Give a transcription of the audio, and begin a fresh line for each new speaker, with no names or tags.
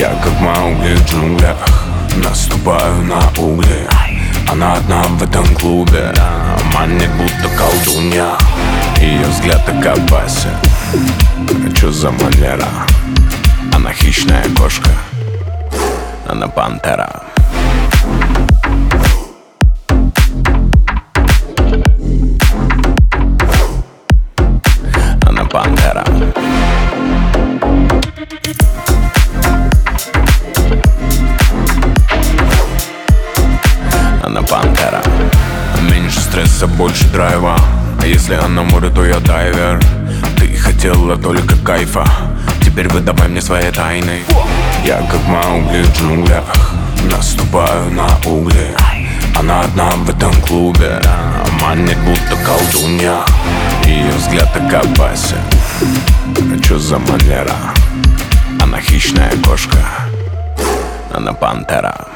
Я как Маугли в джунглях, наступаю на угли. Она одна в этом клубе, манит будто колдунья. Ее взгляд так опасен, чё за манера? Она хищная кошка, она пантера. Она пантера. Она пантера. Меньше стресса, больше драйва. А если она море, то я дайвер. Ты хотела только кайфа, теперь выдавай мне свои тайны. Я как Маугли в джунглях, наступаю на угли. Она одна в этом клубе, манит будто колдунья. Ее взгляд так опасен, чё за манера? Она хищная кошка, она пантера.